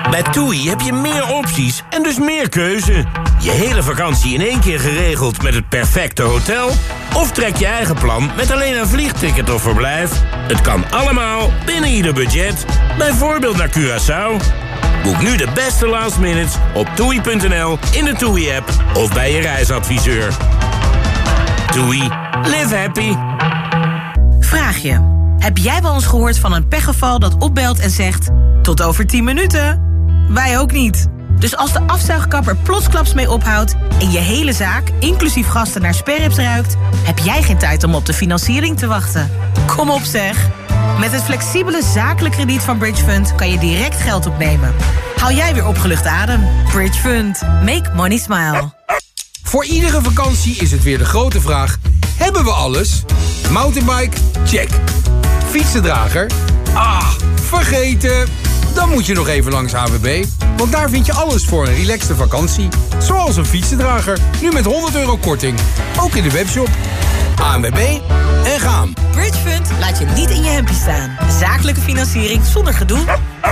Bij TUI heb je meer opties en dus meer keuze. Je hele vakantie in één keer geregeld met het perfecte hotel? Of trek je eigen plan met alleen een vliegticket of verblijf? Het kan allemaal binnen ieder budget. Bijvoorbeeld naar Curaçao. Boek nu de beste last minutes op TUI.nl, in de TUI-app of bij je reisadviseur. TUI. Live happy. Vraag je. Heb jij wel eens gehoord van een pechgeval dat opbelt en zegt... tot over 10 minuten? Wij ook niet. Dus als de afzuigkapper plotsklaps mee ophoudt... en je hele zaak, inclusief gasten, naar sperrips ruikt... heb jij geen tijd om op de financiering te wachten. Kom op zeg. Met het flexibele zakelijk krediet van Bridge Fund... kan je direct geld opnemen. Haal jij weer opgelucht adem. Bridge Fund. Make money smile. Voor iedere vakantie is het weer de grote vraag... hebben we alles? Mountainbike? Check. Fietsendrager? Ah, vergeten. Dan moet je nog even langs AWB. Want daar vind je alles voor een relaxte vakantie. Zoals een fietsendrager. Nu met €100 korting. Ook in de webshop. ANWB en gaan. Bridgefund laat je niet in je hempie staan. Zakelijke financiering zonder gedoe.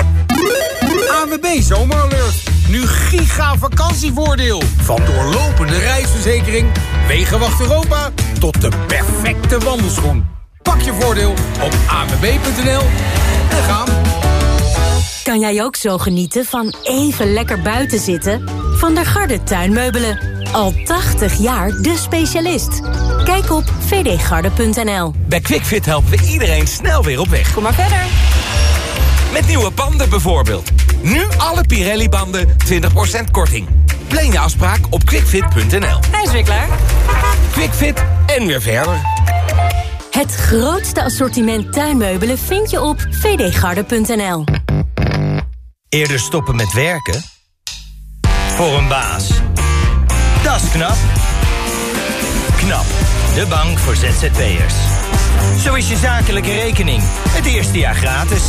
ANWB Zomeralert. Nu giga vakantievoordeel. Van doorlopende reisverzekering, Wegenwacht Europa... tot de perfecte wandelschoen. Pak je voordeel op anwb.nl en gaan. Kan jij ook zo genieten van even lekker buiten zitten? Van der Garde Tuinmeubelen. Al 80 jaar de specialist. Kijk op vdgarde.nl. Bij QuickFit helpen we iedereen snel weer op weg. Kom maar verder. Met nieuwe banden bijvoorbeeld. Nu alle Pirelli-banden 20% korting. Plan je afspraak op quickfit.nl. Hij is weer klaar. QuickFit en weer verder. Het grootste assortiment tuinmeubelen vind je op vdgarde.nl. Eerder stoppen met werken? Voor een baas. Dat is knap. KNAP, de bank voor ZZP'ers. Zo is je zakelijke rekening het eerste jaar gratis.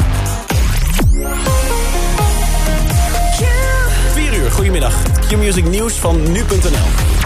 4 uur, goedemiddag. Q-Music Nieuws van nu.nl.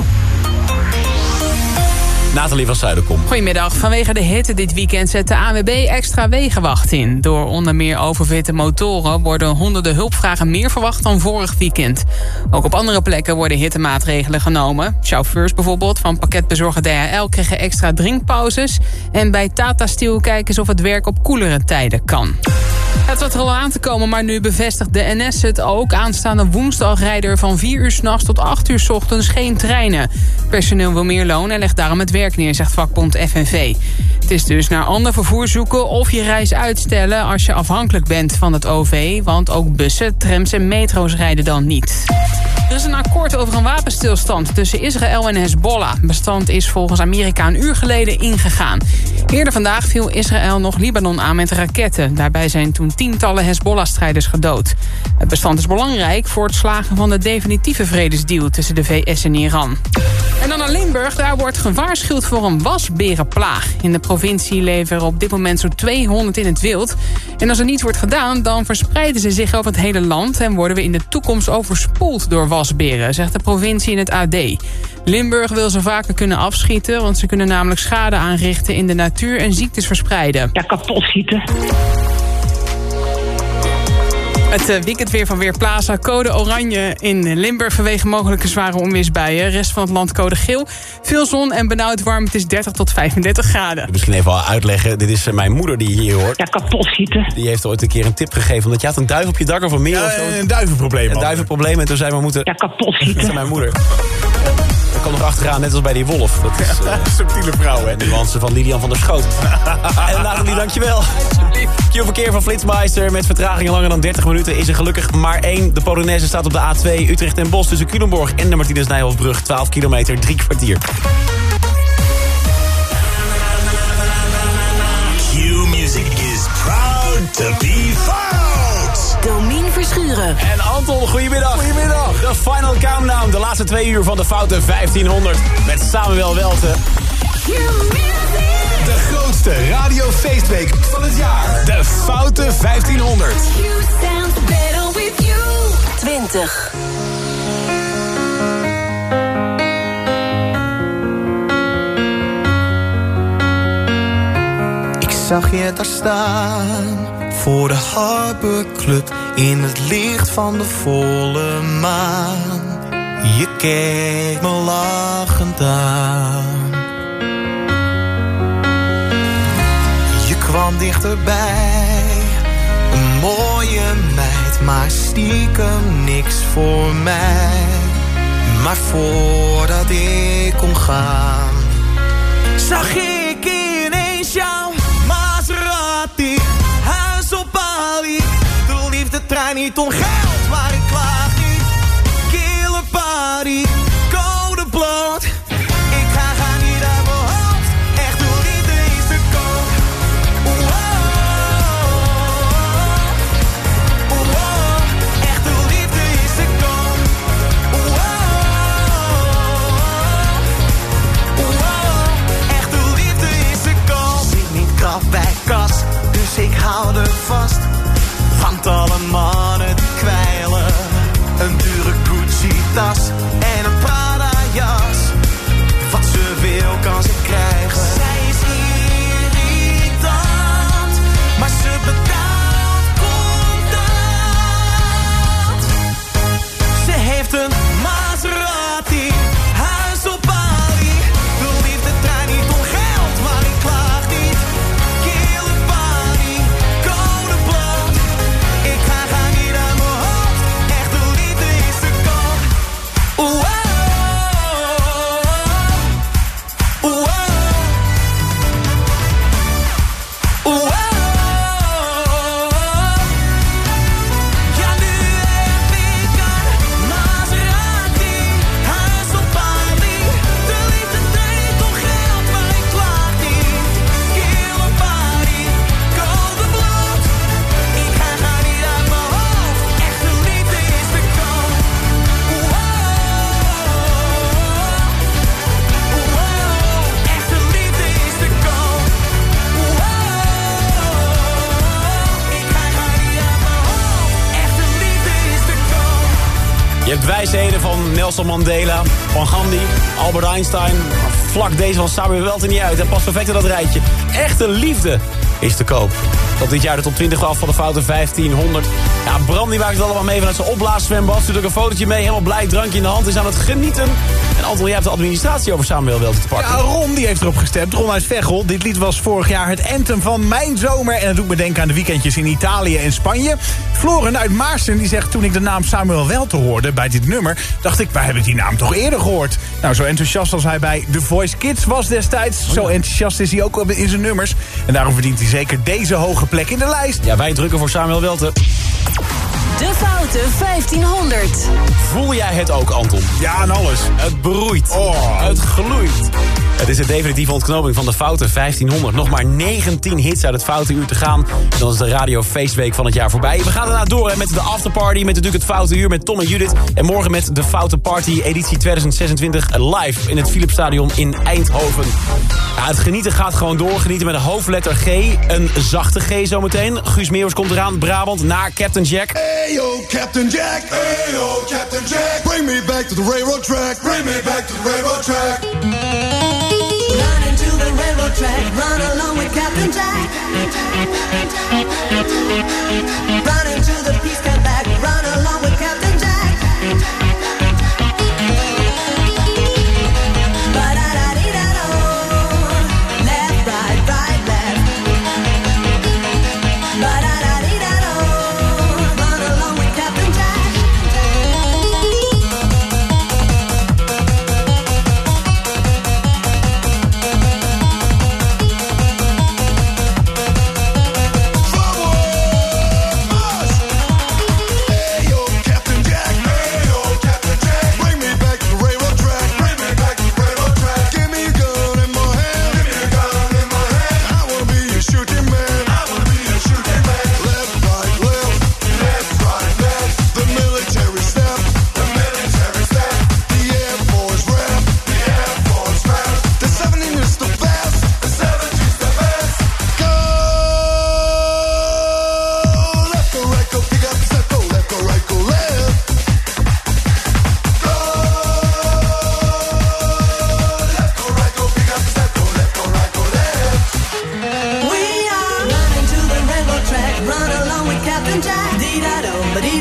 Nathalie van Zuiderkom. Goedemiddag. Vanwege de hitte dit weekend zet de ANWB extra wegenwacht in. Door onder meer overfitte motoren worden honderden hulpvragen meer verwacht dan vorig weekend. Ook op andere plekken worden hittemaatregelen genomen. Chauffeurs bijvoorbeeld van pakketbezorger DHL kregen extra drinkpauzes. En bij Tata Steel kijken ze of het werk op koelere tijden kan. Het zat er al aan te komen, maar nu bevestigt de NS het ook. Aanstaande woensdag rijden er van 4 uur 's nachts tot 8 uur 's ochtends geen treinen. Personeel wil meer loon en legt daarom het werk neer, zegt vakbond FNV. Het is dus naar ander vervoer zoeken of je reis uitstellen als je afhankelijk bent van het OV. Want ook bussen, trams en metro's rijden dan niet. Er is een akkoord over een wapenstilstand tussen Israël en Hezbollah. Het bestand is volgens Amerika een uur geleden ingegaan. Eerder vandaag viel Israël nog Libanon aan met raketten. Daarbij zijn toen tientallen Hezbollah-strijders gedood. Het bestand is belangrijk voor het slagen van de definitieve vredesdeal tussen de VS en Iran. En dan naar Limburg, daar wordt gewaarschuwd voor een wasberenplaag. In de provincie leven er op dit moment zo'n 200 in het wild. En als er niets wordt gedaan, dan verspreiden ze zich over het hele land en worden we in de toekomst overspoeld door wasberen, zegt de provincie in het AD. Limburg wil ze vaker kunnen afschieten, want ze kunnen namelijk schade aanrichten in de natuur en ziektes verspreiden. Ja, kapot schieten. Het weekendweer van Weerplaza. Code oranje in Limburg vanwege mogelijke zware onweersbuien. Rest van het land code geel. Veel zon en benauwd warm. Het is 30 tot 35 graden. Misschien even al uitleggen. Dit is mijn moeder die je hier hoort. Ja, kapot schieten. Die heeft ooit een keer een tip gegeven. Omdat je had een duif op je dak of een meer of zo. Een duivenprobleem. Een duivenprobleem. En toen zei mijn moeder... Ja, kapot schieten. Dat is mijn moeder. Ik kwam nog achteraan, net als bij die wolf. Dat is subtiele vrouw, hè? de nuance van Lilian van der Schoot. En Nathalie, dankjewel. Q-verkeer van Flitsmeister met vertragingen langer dan 30 minuten is er gelukkig maar 1. De Polonaise staat op de A2 Utrecht en Bos tussen Culemborg en de Martinus Nijhoffbrug. 12 kilometer, 3 kwartier. Q-Music is proud to be fout. Domien Verschuren. En Anton, goedemiddag. Goedemiddag. De final countdown, de laatste 2 uur van de Foute 1500. Met Samuel Welte. De grootste radiofeestweek van het jaar. De Foute 1500. 20. Ik zag je daar staan, voor de Harbor Club in het licht van de volle maan. Je keek me lachend aan. Je kwam dichterbij, een mooie meid, maar stiekem niks voor mij. Maar voordat ik kon gaan, zag ik ineens jouw Maserati, huis op Bali. De liefdetrein niet om geld, maar ik klaag niet. Killer party, code bloot. Ik ga niet uit mijn hoofd, echt de liefde is te koop. Echt de liefde is te koop. Echt de liefde is te koop. Zit niet krap bij kas, dus ik hou er vast. Want alle mannen die kwijlen, een dure Gucci-tas en een Prada-jas. Wat ze wil kan ze krijgen. Zij is irritant, maar ze betaalt contant. Ze heeft een Maserati, huis op Bali. De liefdetrein niet om geld, maar ik klaag niet. Killer party, code bloot. Ik ga niet uit mijn hoofd, echt de liefde is te koop. Ja, nu heb ik een Maserati, huis op Bali. De liefdetrein niet om geld, maar ik klaag niet. Killer party, code bloot. Ik ga niet uit mijn hoofd, echt de liefde is te koop. Echt de liefde is te koop. Ik ga niet uit mijn hoofd, echt de liefde is te koop. Je hebt wijsheden van Nelson Mandela, van Gandhi, Albert Einstein. Vlak deze van Samuel Welten niet uit. Dat past perfect in dat rijtje. Echte liefde is te koop. Tot dit jaar de top 20 af van de foute 1500. Ja, Bram die maakt het allemaal mee vanuit zijn opblaaszwembad. Stuurt ook een fotootje mee, helemaal blij, drankje in de hand. Is aan het genieten. En Anton, jij hebt de administratie over Samuel Welten te pakken. Ja, Ron die heeft erop gestemd. Ron uit Veghel. Dit lied was vorig jaar het anthem van mijn zomer. En dat doet me denken aan de weekendjes in Italië en Spanje. Floren uit Maarsen die zegt, toen ik de naam Samuel Welten hoorde bij dit nummer, dacht ik, waar heb ik die naam toch eerder gehoord? Nou, zo enthousiast als hij bij The Voice Kids was destijds, zo enthousiast is hij ook in zijn nummers. En daarom verdient hij zeker deze hoge plek in de lijst. Ja, wij drukken voor Samuel Welten. De Foute 1500. Voel jij het ook, Anton? Ja, aan alles. Het broeit. Het gloeit. Het is de definitieve ontknoping van de Foute 1500. Nog maar 19 hits uit het Foute Uur te gaan. En dan is de Radio Feestweek van het jaar voorbij. We gaan daarna door met de Afterparty, met natuurlijk het Foute Uur met Tom en Judith. En morgen met de Foute Party editie 2026 live in het Philipsstadion in Eindhoven. Ja, het genieten gaat gewoon door. Genieten met een hoofdletter G. Een zachte G zometeen. Guus Meeuwers komt eraan. Brabant naar Captain Jack. Hey yo, Captain Jack. Hey yo, Captain Jack. Bring me back to the railroad track. Bring me back to the railroad track. Run into the railroad track. Run along with Captain Jack. Run into the peace come back. Run along with Captain Jack. Left, right, right, left. Run along with Captain Jack.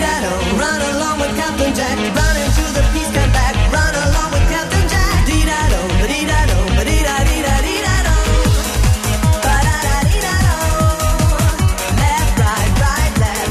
Dee-da-do, run along with Captain Jack. Run into the peace, come back. Run along with Captain Jack. Dee-da-do, ba-dee-da-do, ba-dee-da-dee-da-dee-da-do. Ba-da-da-dee-da-do. Left, right, right, left.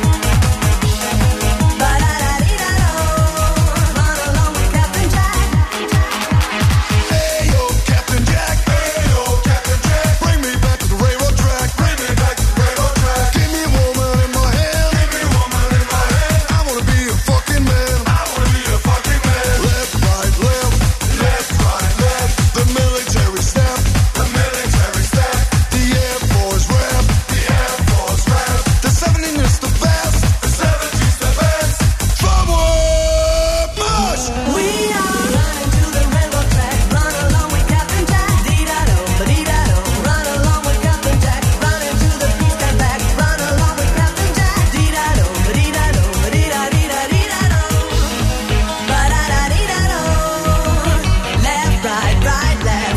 Ba-da-da-dee-da-do. Run along with Captain Jack. Hey yo, Captain Jack. Hey yo, Captain Jack. Bring me back to the railroad track. Bring me back to the railroad track. Give me a woman in my hand. Give me a woman in my hand. I wanna be a fucking man. I wanna be a fucking man. Left, right, left. Left, right, left. The military step. The military step. The Air Force rap. The Air Force rap. The 17 is the best. The 17 is the best. Forward march. We are running to the railroad track. Run along with Captain Jack. Dee-da-do, ba-dee-da-do. Run along with Captain Jack. Run into the peace, come back. Run along with Captain Jack. Dee-da-do, ba-dee-da-do, ba-dee-da-dee-da-dee-da-do. Ba-da-da-dee-da-do. Left, right, right, left.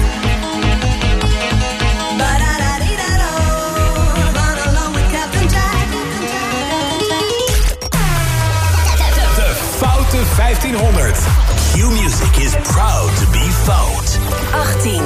Ba-da-da-dee-da-do. Run along with Captain Jack. De Foute 1500. Q-Music is proud to be fout. 18.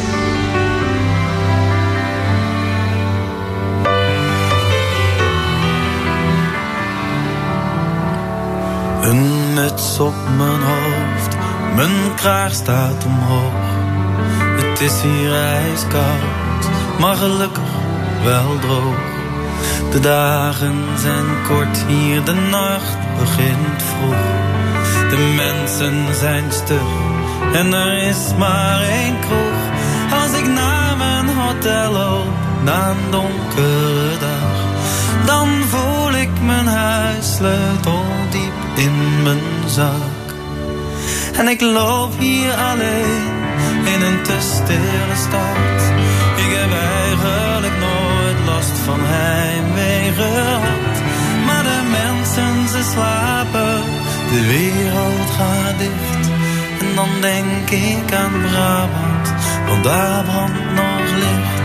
Een muts op mijn hoofd, mijn kraag staat omhoog. Het is hier ijskoud, maar gelukkig wel droog. De dagen zijn kort hier, de nacht begint vroeg. De mensen zijn stug en er is maar één kroeg. Als ik naar mijn hotel loop, na een donkere dag, dan voel ik mijn huissleutel diep in mijn zak. En ik loop hier alleen in een te stille stad. Ik heb eigenlijk nooit last van heimwee gehad. Maar de mensen, ze slapen, de wereld gaat dicht. En dan denk ik aan Brabant, want daar brandt nog licht.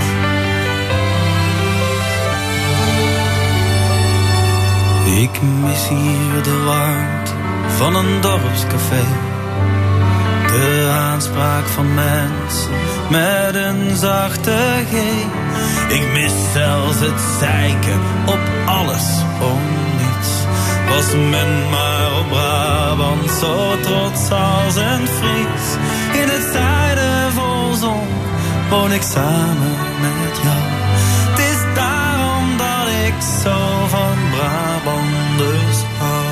Ik mis hier de warmte van een dorpscafé. De aanspraak van mensen met een zachte G. Ik mis zelfs het zeiken op alles om niets. Was men maar op Brabant zo trots als een Fries. In het zuiden vol zon woon ik samen met jou. Het is daarom dat ik zo van Brabanders hou.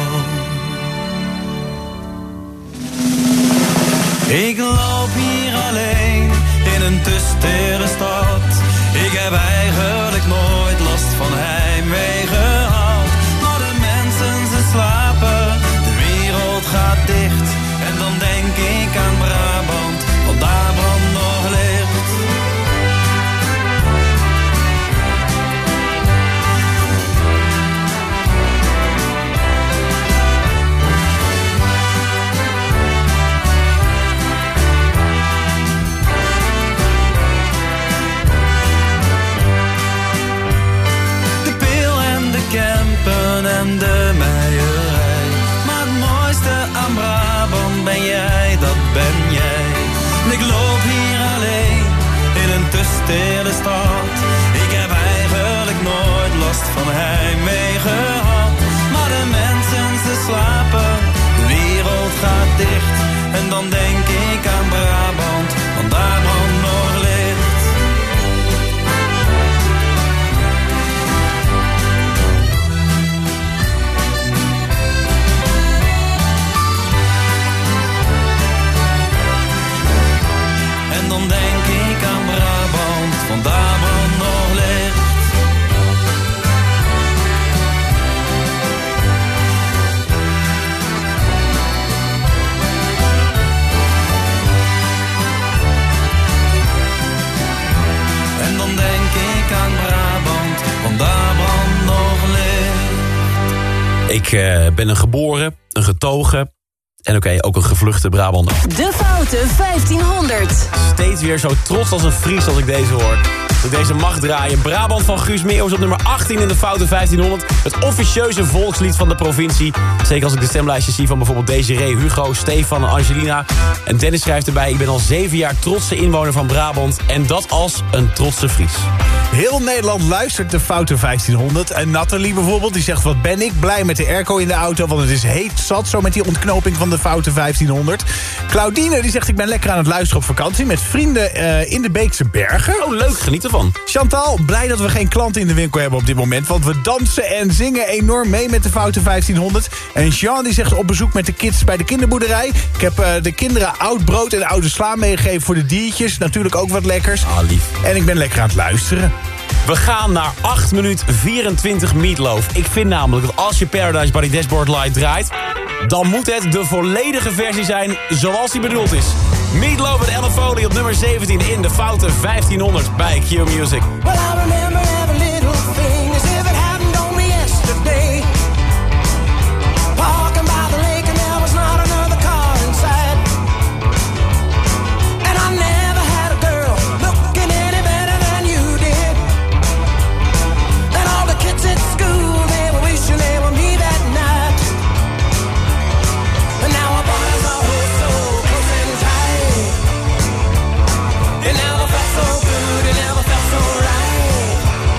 Ik loop hier alleen in een te stille stad. Ik heb eigenlijk nooit last van heimwee gehad. Maar de mensen, ze slapen, de wereld gaat dicht. En dan denk ik aan Brabant, want daar brandt nog licht. En de meierij. Maar het mooiste aan Brabant ben jij, dat ben jij. Ik loop hier alleen in een te stille stad. Ik heb eigenlijk nooit last van heimwee gehad. Maar de mensen, ze slapen, de wereld gaat dicht. En dan denk ik aan Brabant, want daar brandt nog licht. Dan denk ik aan Brabant, want daar brandt nog licht. En dan denk ik aan Brabant, want daar brandt nog licht. Ik ben een geboren, een getogen en ook een gevluchte Brabander. De Foute 1500. Steeds weer zo trots als een Fries als ik deze hoor. dat deze mag draaien. Brabant van Guus Meeuwis op nummer 18 in de Foute 1500. Het officieuze volkslied van de provincie. Zeker als ik de stemlijstjes zie van bijvoorbeeld Desiree, Hugo, Stefan en Angelina. En Dennis schrijft erbij: ik ben al 7 jaar trotse inwoner van Brabant. En dat als een trotse Fries. Heel Nederland luistert de Foute 1500. En Nathalie bijvoorbeeld, die zegt: wat ben ik blij met de airco in de auto, want het is heet zat zo met die ontknoping van de Foute 1500. Claudine, die zegt: ik ben lekker aan het luisteren op vakantie met vrienden in de Beekse Bergen. Oh, leuk, geniet ervan. Chantal, blij dat we geen klanten in de winkel hebben op dit moment, want we dansen en zingen enorm mee met de Foute 1500. En Jean, die zegt: op bezoek met de kids bij de kinderboerderij. Ik heb de kinderen oud brood en oude sla meegegeven voor de diertjes. Natuurlijk ook wat lekkers. Ah, lief. En ik ben lekker aan het luisteren. We gaan naar 8 minuten 24 Meatloaf. Ik vind namelijk dat als je Paradise by the Dashboard Light draait, dan moet het de volledige versie zijn zoals die bedoeld is. Meatloaf en Ellen Foley op nummer 17 in de Foute 1500 bij Q Music. Well, I remember every little thing as if it happened only yesterday. Walking by the lake and there was not another car inside. And I never had a girl looking any better than you did. And all the kids at school, they were wishing they were me that night. And now our bodies are so close and tight. It never felt so good, it never felt so right.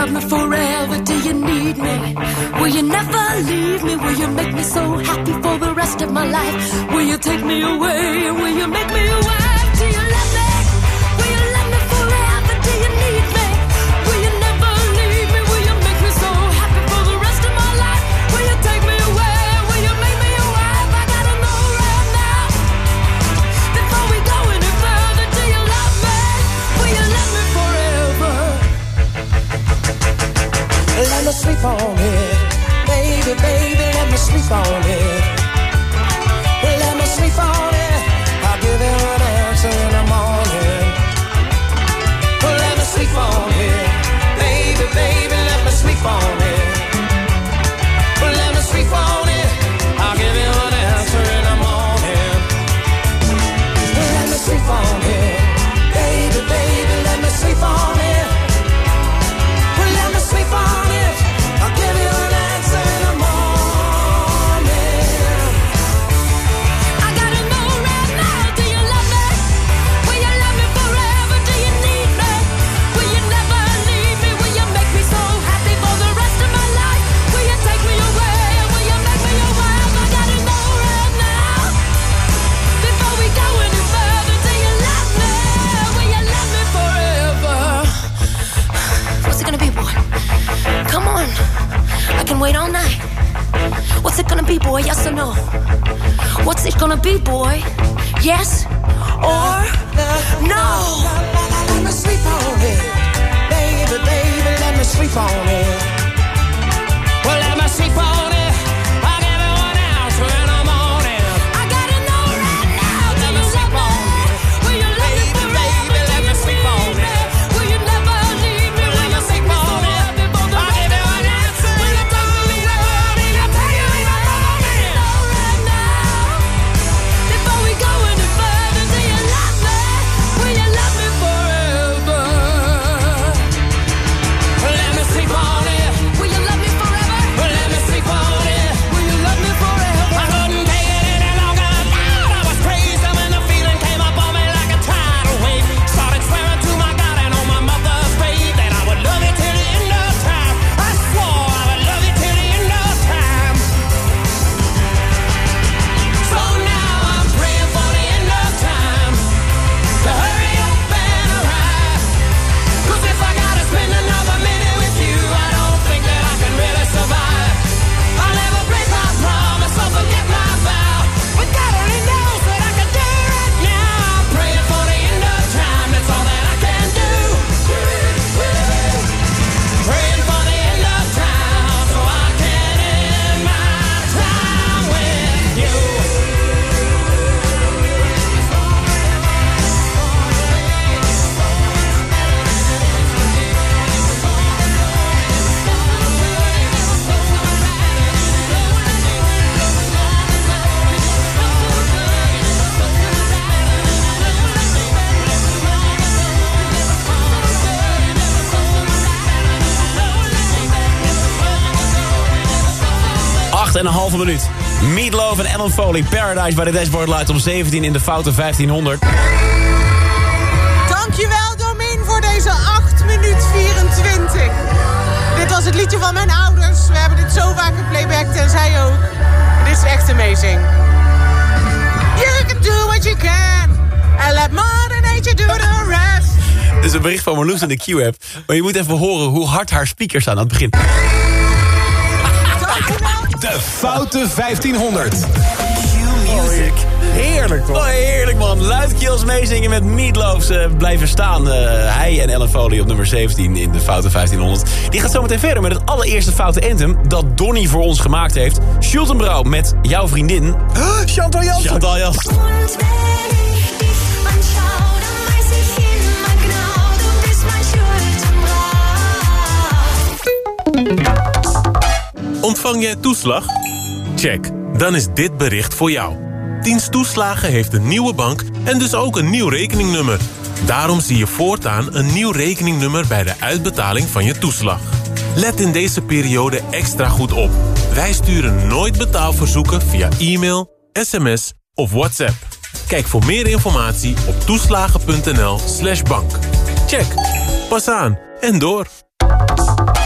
love me forever? Do you need me? Will you never leave me? Will you make me so happy for the rest of my life? Will you take me away? Will you make me your wife? Do you love me? Will you love me forever? Do you need me? Will you never leave me? Will you make me so happy for the rest of my life? Will you take me away? Will you make me your wife? I gotta know right now. Before we go any further, do you love me? Will you love me forever? Let me sleep on it. Baby, baby, let me sleep on it. Let me sleep on it. I'll give you an answer in the morning. Let me sleep on it. Baby, baby, let me sleep on it. Let me sleep on it. I'll give you an answer in the morning. Let me sleep on it. Baby, baby, let me sleep on it. Let me sleep on it. I'll give you an answer in the morning. I gotta know right now. Do you love me? Will you love me forever? Do you need me? Will you never leave me? Will you make me so happy for the rest of my life? Will you take me away? Will you make me your wife? I gotta know right now. Before we go any further, do you love me? Will you love me forever? What's it gonna be, boy? Come on, I can wait all night. What's it gonna be, boy? Yes or no? What's it gonna be, boy? Yes or no? Let me sleep on it. Baby, baby, let me sleep on it. Well, let me sleep on it. I'll give you an answer in the morning. I gotta know right now. Do you love me? Will you love me forever? Let me sleep on it. Will you never leave me? Will you sleep make me so on it. happy for the I'll rest give you of an my life? answer Will in you the take me morning. away? Will you tell you in the morning? Know right now. Before we go any further, do you love me? Will you love me forever? Let me sleep on it. Will you love me forever? Let me sleep on it. Will you love me forever? I couldn't take it any longer. I was crazy when the feeling came up on me like a tidal wave. Started swearing to my God and on my mother's grave that I would love you till the end of time. I swore I would love you till the end of time. So now I'm praying for the end of time to hurry up and arrive. 'Cause if I gotta spend another minute with you, I don't think that I can really survive. I'll never break my promise or forget my vow. But God only knows what I can do right now. I'm praying for the end of time, that's all that I can do. Praying for the end of time so I can end my time with you. 8,5 minuut. Meatloaf en Alan Foley, Paradise bij de Dashboard Light om 17 in de foute 1500. Dankjewel, Domien, voor deze 8 minuut 24. Dit was het liedje van mijn ouders. We hebben dit zo vaak geplaybacked en zij ook. Dit is echt amazing. You can do what you can. And let Mother Nature do the rest. Dit is een bericht van Marloes in de Q-app. Maar je moet even horen hoe hard haar speakers staan aan het begin. De foute 1500. Q-music. Heerlijk toch? Oh, heerlijk man. Luidkeels meezingen met Meatloaf. Ze blijven staan. Hij en Ellen Foley op nummer 17 in de foute 1500. Die gaat zometeen verder met het allereerste foute anthem dat Donnie voor ons gemaakt heeft. Schultenbrouw met Jouw Vriendin. Chantal Jansen. Chantal Jansen. Ontvang jij toeslag? Check, dan is dit bericht voor jou. Dienst Toeslagen heeft een nieuwe bank en dus ook een nieuw rekeningnummer. Daarom zie je voortaan een nieuw rekeningnummer bij de uitbetaling van je toeslag. Let in deze periode extra goed op. Wij sturen nooit betaalverzoeken via e-mail, sms of WhatsApp. Kijk voor meer informatie op toeslagen.nl/bank. Check, pas aan en door.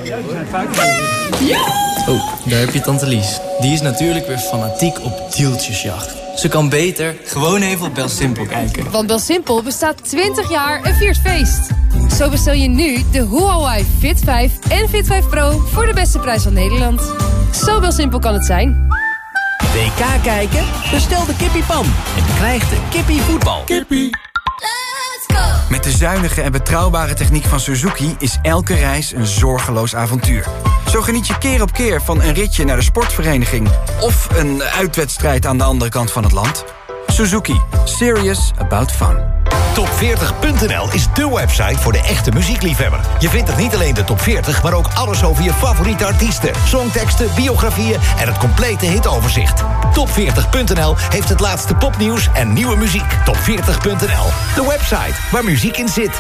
Oh, daar heb je tante Lies. Die is natuurlijk weer fanatiek op deeltjesjacht. Ze kan beter gewoon even op BelSimpel kijken. Want BelSimpel bestaat 20 jaar en viert feest. Zo bestel je nu de Huawei Fit 5 en Fit 5 Pro voor de beste prijs van Nederland. Zo BelSimpel kan het zijn. WK kijken? Bestel de kippiepan en krijg de kippie voetbal. Kippie. Met de zuinige en betrouwbare techniek van Suzuki is elke reis een zorgeloos avontuur. Zo geniet je keer op keer van een ritje naar de sportvereniging of een uitwedstrijd aan de andere kant van het land. Suzuki. Serious about fun. Top40.nl is dé website voor de echte muziekliefhebber. Je vindt er niet alleen de top 40, maar ook alles over je favoriete artiesten, songteksten, biografieën en het complete hitoverzicht. Top40.nl heeft het laatste popnieuws en nieuwe muziek. Top40.nl, de website waar muziek in zit.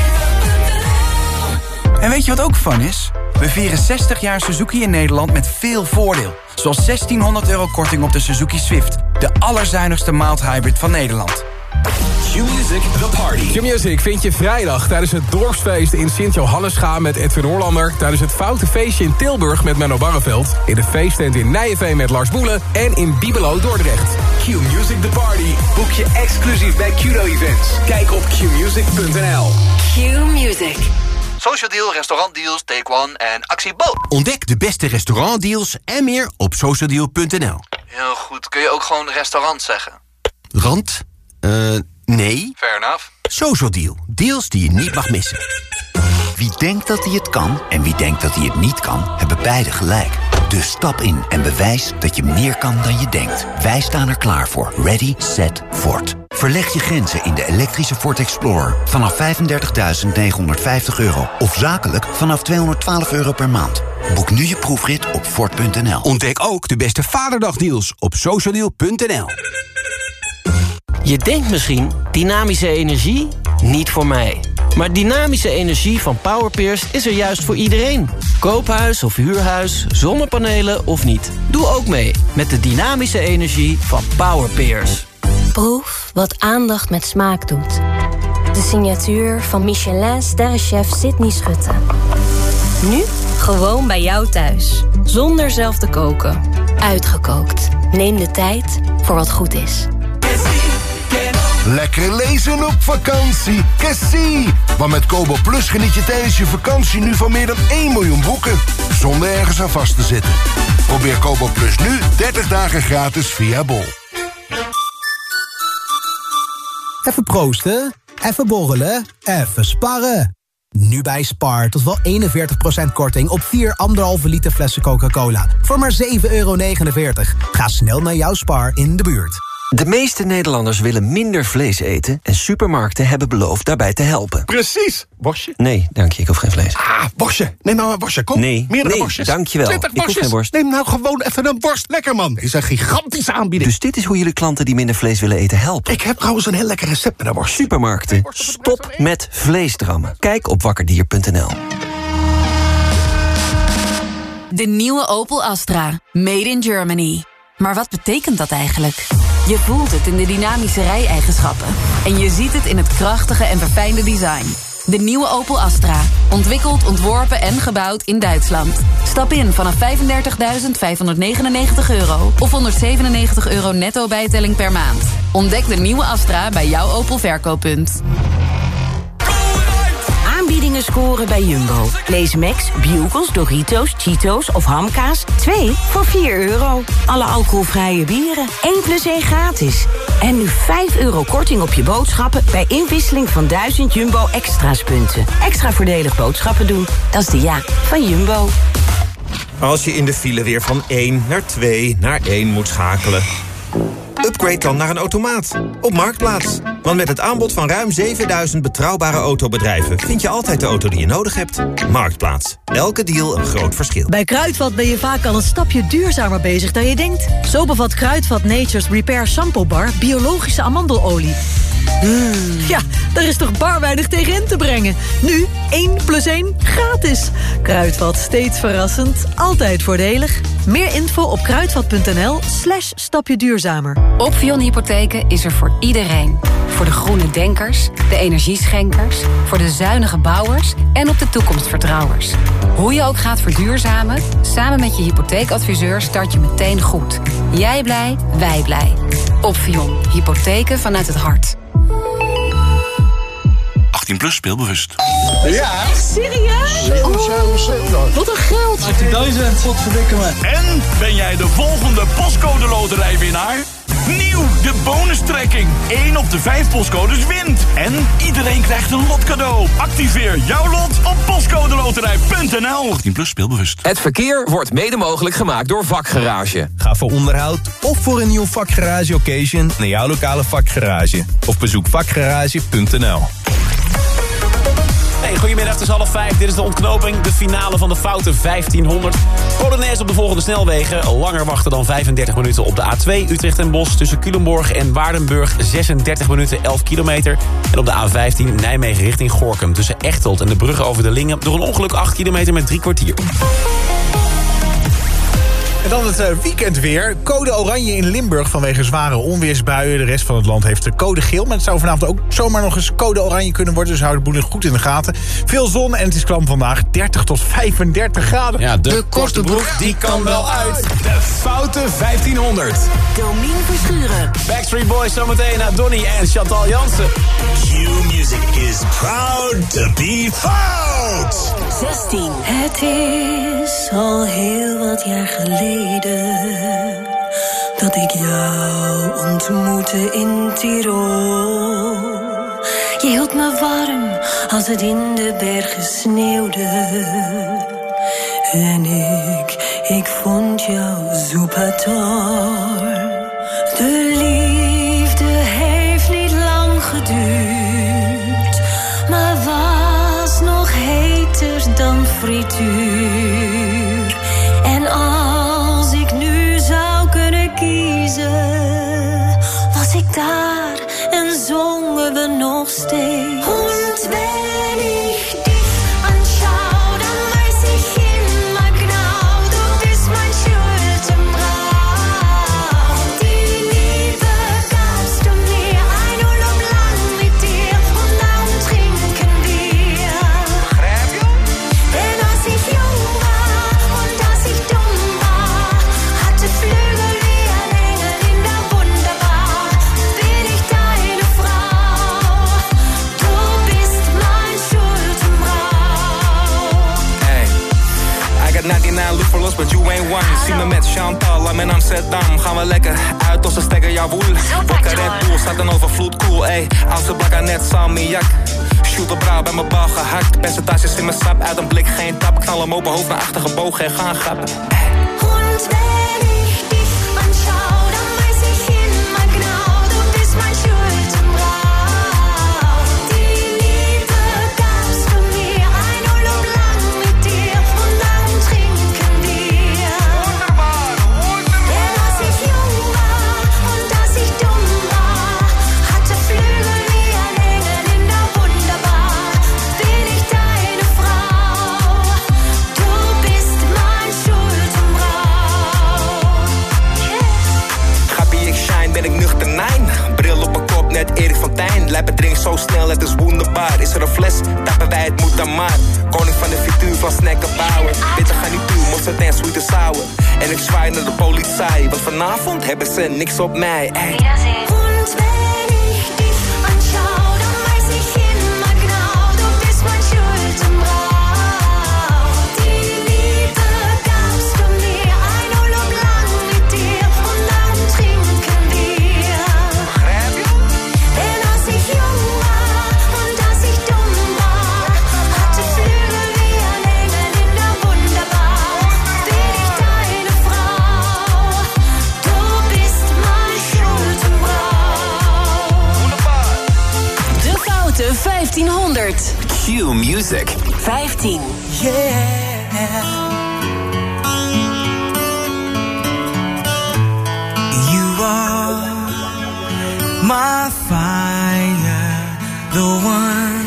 En weet je wat ook fun is? We vieren 60 jaar Suzuki in Nederland met veel voordeel. Zoals €1.600 korting op de Suzuki Swift. De allerzuinigste mild hybrid van Nederland. Q-Music, The Party. Q-Music vind je vrijdag tijdens het dorpsfeest in Sint-Johannesga met Edwin Hollander. Tijdens het Foute Feestje in Tilburg met Menno Barreveld. In de feesttent in Nijenveen met Lars Boelen. En in Bibelo Dordrecht. Q-Music, The Party. Boek je exclusief bij Qdo Events. Kijk op qmusic.nl. Q-Music. Social Deal, restaurantdeals, Take One en Actie Bo. Ontdek de beste restaurantdeals en meer op socialdeal.nl. Heel goed. Kun je ook gewoon restaurant zeggen? Rand? Nee. Fair enough. Social Deal. Deals die je niet mag missen. Wie denkt dat hij het kan en wie denkt dat hij het niet kan, hebben beide gelijk. Dus stap in en bewijs dat je meer kan dan je denkt. Wij staan er klaar voor. Ready, set, Ford. Verleg je grenzen in de elektrische Ford Explorer vanaf €35.950 of zakelijk vanaf €212 per maand. Boek nu je proefrit op Ford.nl. Ontdek ook de beste Vaderdagdeals op socialdeal.nl. Je denkt misschien, dynamische energie? Niet voor mij. Maar dynamische energie van Powerpeers is er juist voor iedereen. Koophuis of huurhuis, zonnepanelen of niet. Doe ook mee met de dynamische energie van Powerpeers. Proef wat aandacht met smaak doet. De signatuur van Michelin-sterrenchef Sydney Schutte. Nu gewoon bij jou thuis. Zonder zelf te koken. Uitgekookt. Neem de tijd voor wat goed is. Lekker lezen op vakantie. Cassie! Want met Kobo Plus geniet je tijdens je vakantie nu van meer dan 1 miljoen boeken. Zonder ergens aan vast te zitten. Probeer Kobo Plus nu 30 dagen gratis via Bol. Even proosten, even borrelen, even sparren. Nu bij Spar tot wel 41% korting op 4 1,5 liter flessen Coca-Cola. Voor maar €7,49. Ga snel naar jouw Spar in de buurt. De meeste Nederlanders willen minder vlees eten en supermarkten hebben beloofd daarbij te helpen. Precies. Worstje? Nee, dank je, ik hoef geen vlees. Worstje. Neem nou een worstje, kom. Nee, worstjes. dank je wel. 20 ik hoef worstjes. geen worst. Neem nou gewoon even een worst. Lekker, man. Dit is een gigantische aanbieding. Dus dit is hoe jullie klanten die minder vlees willen eten helpen? Ik heb trouwens een heel lekker recept met een worst. Supermarkten, stop met vleesdrammen. Kijk op wakkerdier.nl. De nieuwe Opel Astra. Made in Germany. Maar wat betekent dat eigenlijk? Je voelt het in de dynamische rijeigenschappen. En je ziet het in het krachtige en verfijnde design. De nieuwe Opel Astra. Ontwikkeld, ontworpen en gebouwd in Duitsland. Stap in vanaf €35.599 of €197 netto bijtelling per maand. Ontdek de nieuwe Astra bij jouw Opel verkooppunt. Aanbiedingen scoren bij Jumbo. Lees Max, Bugles, Doritos, Cheetos of hamkaas. 2 voor €4. Alle alcoholvrije bieren. 1 + 1 gratis. En nu €5 korting op je boodschappen bij inwisseling van 1000 Jumbo Extra's punten. Extra voordelig boodschappen doen. Dat is de ja van Jumbo. Als je in de file weer van 1 naar 2 naar 1 moet schakelen. Upgrade dan naar een automaat op Marktplaats. Want met het aanbod van ruim 7000 betrouwbare autobedrijven vind je altijd de auto die je nodig hebt. Marktplaats. Elke deal een groot verschil. Bij Kruidvat ben je vaak al een stapje duurzamer bezig dan je denkt. Zo bevat Kruidvat Nature's Repair Shampoo Bar biologische amandelolie. Ja, daar is toch bar weinig tegen in te brengen. Nu 1 + 1 gratis. Kruidvat, steeds verrassend, altijd voordelig. Meer info op kruidvat.nl/stapje duurzamer. Opvion Hypotheken is er voor iedereen. Voor de groene denkers, de energieschenkers, voor de zuinige bouwers en op de toekomstvertrouwers. Hoe je ook gaat verduurzamen, samen met je hypotheekadviseur start je meteen goed. Jij blij, wij blij. Opvion, hypotheken vanuit het hart. 18+ speelbewust. Ja? Echt serieus? Wat een geld. 18.000, wat verdikken me. En ben jij de volgende postcode loterijwinnaar? Nieuw, de bonustrekking. 1 op de 5 postcodes wint. En iedereen krijgt een lotcadeau. Activeer jouw lot op postcodeloterij.nl. 18+ speelbewust. Het verkeer wordt mede mogelijk gemaakt door Vakgarage. Ga voor onderhoud of voor een nieuw Vakgarage occasion naar jouw lokale Vakgarage. Of bezoek vakgarage.nl. Hey, goedemiddag, het is 4:30. Dit is de ontknoping, de finale van de Foute 1500. Polonaise op de volgende snelwegen. Langer wachten dan 35 minuten op de A2 Utrecht en Bosch... tussen Culemborg en Waardenburg 36 minuten 11 kilometer. En op de A15 Nijmegen richting Gorinchem... tussen Echteld en de brug over de Lingen... door een ongeluk 8 kilometer met 3 kwartier. En dan het weekendweer. Code oranje in Limburg vanwege zware onweersbuien. De rest van het land heeft de code geel. Maar het zou vanavond ook zomaar nog eens code oranje kunnen worden. Dus houd de boel goed in de gaten. Veel zon en het is klam vandaag. 30 tot 35 graden. Ja, de korte broek, die kan wel uit. De Foute 1500. Domien Verschuren. Backstreet Boys zometeen naar Donnie en Chantal Jansen. Q-Music is proud to be Fout. 16. Het is al heel wat jaar geleden dat ik jou ontmoette in Tirol. Je hield me warm als het in de bergen sneeuwde. En ik vond jou supertor. De liefde heeft niet lang geduurd, maar was nog heter dan frituur. En als ik nu zou kunnen kiezen, was ik daar en zongen we nog steeds. Und wenn ich dich anschaue, dann weiß ich immer genau, du bist mein Schuldenbrauch. Die Liebe gabst du mir, ein Urlaub lang mit dir und dann trinken wir. Denn als ich jung war und als ich dumm war, hatte Flügel wie ein Engel in der Wunderbar. Bin ich deine Frau, du bist mein Schuldenbrauch. Hey, I got 99 look for lost, but you ain't one. Zie me met Chantal, I'm in Amsterdam. Gaan we lekker uit als ze stekken jouw woel. Wakker Red Bull, staat een overvloed cool, ey. Oudste blakka net salmiak. Shoot op brouw bij mijn bal gehakt. Percentages in mijn sap, uit een blik geen tap. Knal hem open, hoofd naar achter gebogen en gaan grappen. Und wenn ich dich anschaue, dann weiß ich immer genau, du bist mein Schuldenbrauch. Die Liebe gabst du mir, ein Urlaub lang mit dir und dann trinken wir. Denn als ich jung war und als ich dumm war, hatte Flügel wie ein Engel in der Wunderbar. Bin ich deine Frau, du bist mein Schuldenbrauch. Gappie, ik shine, ben ik nuchternijn. Bril op mijn kop, net Erik van Tijn. Lijpen drink zo snel, het is wonderbaar. Is er een fles, tappen wij, het moet dan maar. Koning van de frituur, van snacken bouwen. Bitter gaan niet toe, mosterd en sweet en sour. En ik zwaai naar de politie, want vanavond hebben ze niks op mij. Ey. Und wenn ich dich anschaue, dann weiß ich immer genau, du bist mein Schuldenbrauch. Die Liebe gabst du mir, ein Urlaub lang mit dir und dann trinken wir. Denn als ich jung war und als ich dumm war, hatte Flügel wie ein Engel in der Wunderbar. Bin ich deine Frau, du bist mein Schuldenbrauch. De Foute 1500. Q-Music. 15. You are my fire. the one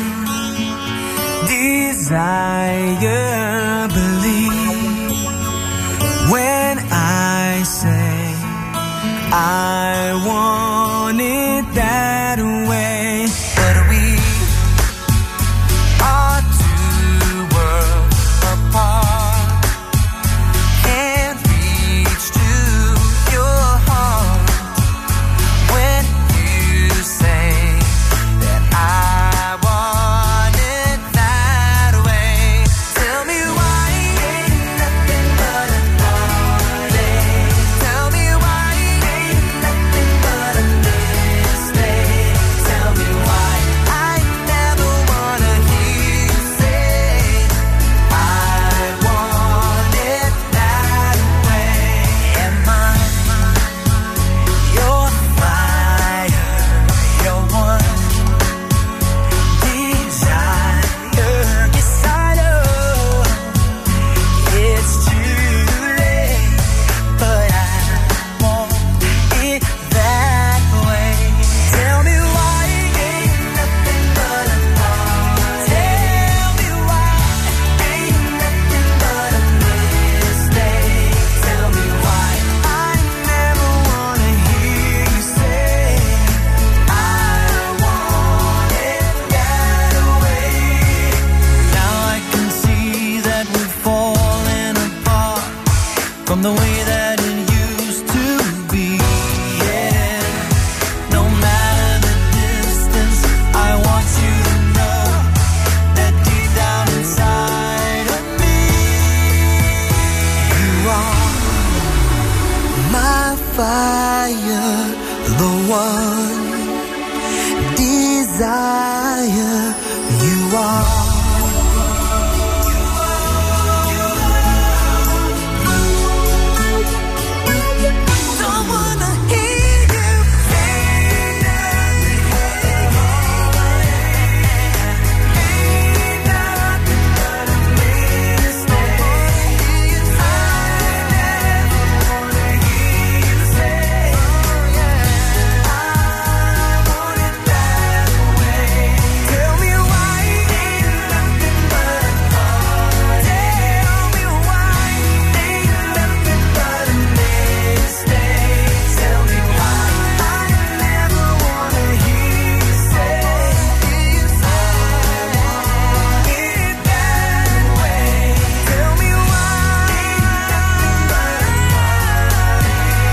desire. Believe when I say I want it that way. But we are two worlds apart. Can't reach to your heart when you say that I want it that way. Tell me why ain't nothing but a heartache. Tell me why ain't nothing but a mistake. Tell me why I never wanna hear you say I want it that way. Am I your fire, your one desire? Yes, I know it's too late, but I want it that way. Tell me why ain't nothing but a heart. Tell me why ain't nothing but a mistake. Tell me why I never wanna hear you say I want it that way. Now I can see that we're falling apart from the way that it used to be. Yeah. No matter the distance, I want you to know that deep down inside of me, you are my fire, the one desire. You are. Don't wanna hear you say nothing. Ain't nothing but a mistake. I never wanna hear you say I want it that way. Tell me why ain't nothing but a heart. Tell me why ain't nothing but a mistake. Tell me why I never wanna hear you say I want it that way. Tell me why ain't nothing but a heart.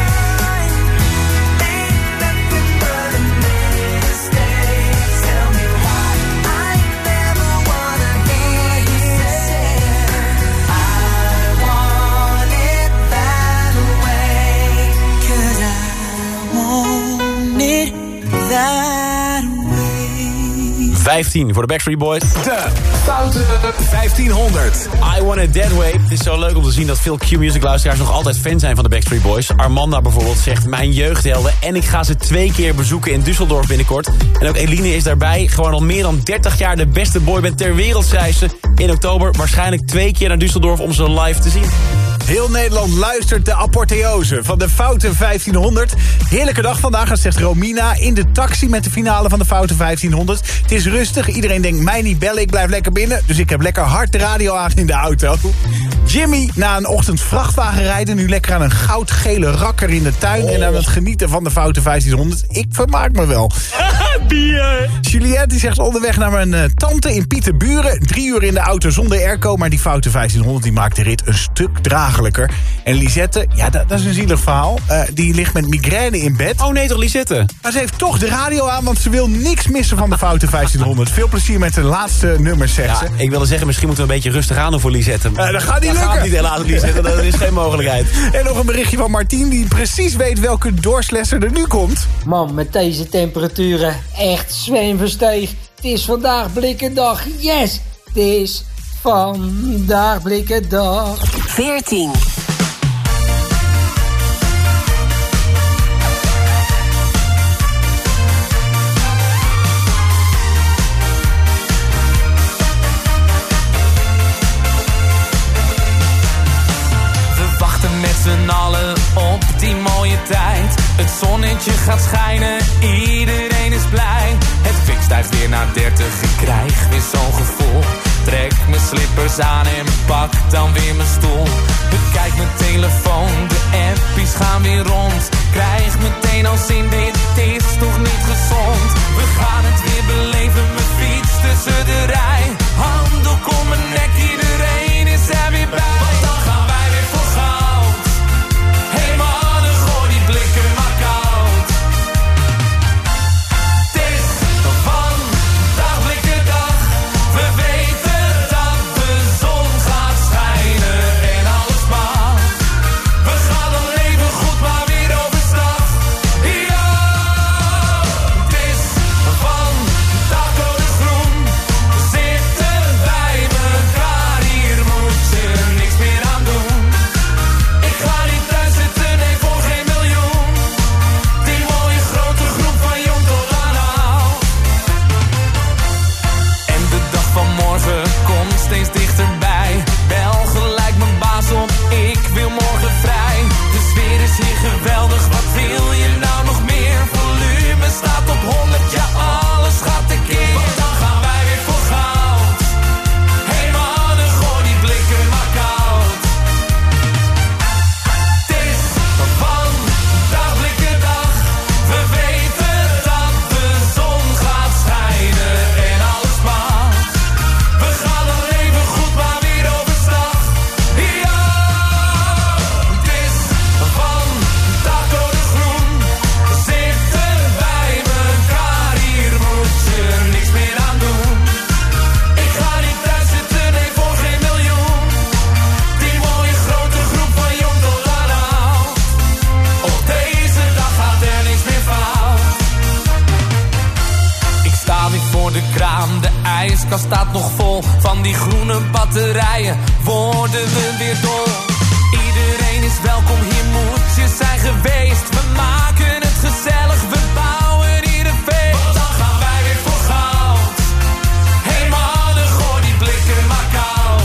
Ain't nothing but a mistake. Tell me why I never wanna hear you say I want it that way. 'Cause I want it that way. 15 voor de Backstreet Boys. De Foute 1500. I Want It That Way. Het is zo leuk om te zien dat veel Q-Music luisteraars nog altijd fan zijn van de Backstreet Boys. Armanda bijvoorbeeld zegt mijn jeugdhelden en ik ga ze 2 keer bezoeken in Düsseldorf binnenkort. En ook Eline is daarbij. Gewoon al meer dan 30 jaar de beste boyband ter wereld schrijft ze. In oktober waarschijnlijk 2 keer naar Düsseldorf om ze live te zien. Heel Nederland luistert de apotheose van de Foute 1500. Heerlijke dag vandaag, dat zegt Romina. In de taxi met de finale van de Foute 1500. Het is rustig, iedereen denkt mij niet bellen, ik blijf lekker binnen. Dus ik heb lekker hard de radio aan in de auto. Jimmy, na een ochtend vrachtwagen rijden, nu lekker aan een goudgele rakker in de tuin. En aan het genieten van de Foute 1500. Ik vermaak me wel. Bier! Juliette die zegt onderweg naar mijn tante in Pieterburen. 3 uur in de auto zonder airco, maar die Foute 1500 die maakt de rit een stuk draaglijker. En Lisette, ja, dat is een zielig verhaal. Die ligt met migraine in bed. Oh nee, toch Lisette? Maar ze heeft toch de radio aan, want ze wil niks missen van de Foute 1500. Veel plezier met de laatste nummers, zegt ze. Ik wilde zeggen, misschien moeten we een beetje rustig aan doen voor Lisette. Dat gaat niet lukken. Dat gaat niet helaas, Lisette. Dat is geen mogelijkheid. En nog een berichtje van Martien, die precies weet welke doorslesser er nu komt. Man, met deze temperaturen, echt zwemversteeg. Het is vandaag blikkendag, yes! Het is vandaag blikkendag. 14. Met z'n allen op die mooie tijd. Het zonnetje gaat schijnen, iedereen is blij. Het fixt stijgt weer naar 30. Ik krijg weer zo'n gevoel. Trek mijn slippers aan en pak dan weer mijn stoel. Bekijk mijn telefoon, de appies gaan weer rond. Krijg meteen al zin, dit is toch niet gezond. We gaan het weer beleven, mijn fiets tussen de rij. Handdoek om mijn nek, iedereen is er weer bij. Want dan gaan wij weer voor goud. Hey mannen, gooi die blikken maar koud. Het is vandaag blikkendag. We weten dat de zon gaat schijnen en alles mag. We gaan dan leven goed, maar weer overstag. Ja, het is vandaag code groen. Zitten wij elkaar, hier moet je niks meer aan doen. Ik ga niet thuis zitten, nee voor geen miljoen. Die mooie grote groep van jong tot aan oud. En de dag van morgen komt steeds dichterbij. Bel gelijk mijn baas op, ik wil morgen vrij. De sfeer is hier geweldig, wat wil je nou nog meer? Volume staat op 100, ja alles gaat tekeer. Want dan gaan wij weer voor goud. Hey mannen, gooi die blikken maar koud. Het is vandaag blikkendag. We weten dat de zon gaat schijnen en alles mag. We gaan dan leven goed, maar weer overstag. Ja, het is vandaag code groen. Zitten wij elkaar, hier moet je niks meer aan doen. Ik ga niet thuis zitten, nee voor geen miljoen. Die mooie grote groep van jong tot aan oud. Op deze dag gaat er niks meer fout. Ik sta weer voor de kraam, de ijskast staat nog vol. Van die groene batterijen worden we weer dol. Iedereen is welkom, hier moet je zijn geweest. We maken het gezellig, we bouwen hier een feest. Want dan gaan wij weer voor goud. Hey mannen, gooi die blikken maar koud.